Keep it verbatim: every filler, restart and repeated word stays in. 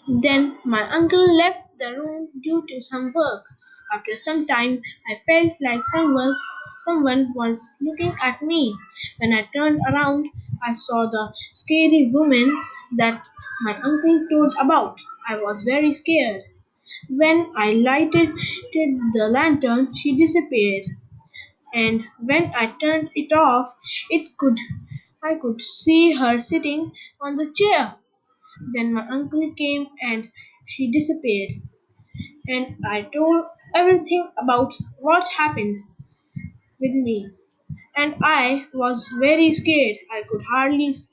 Then my uncle left the room due to some work. After some time, I felt like someone, someone was looking at me. When I turned around, I saw the scary woman that my uncle told about. I was very scared. When I lighted the lantern, she disappeared. And when I turned it off, it could I could see her sitting on the chair. Then my uncle came and she disappeared. And I told everything about what happened with me. And I was very scared. I could hardly